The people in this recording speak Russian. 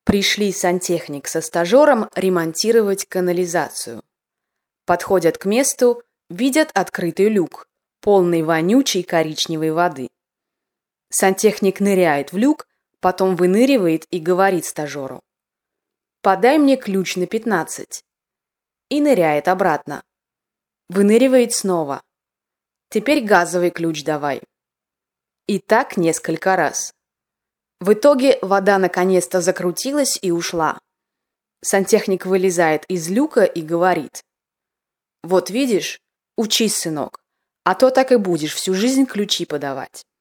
Пришли сантехник со стажером ремонтировать канализацию. Подходят к месту, видят открытый люк, полный вонючей коричневой воды. Сантехник ныряет в люк, потом выныривает и говорит стажеру: «Подай мне ключ на 15». И ныряет обратно. Выныривает снова. «Теперь газовый ключ давай». И так несколько раз. В итоге вода наконец-то закрутилась и ушла. Сантехник вылезает из люка и говорит: «Вот видишь, учись, сынок, а то так и будешь всю жизнь ключи подавать».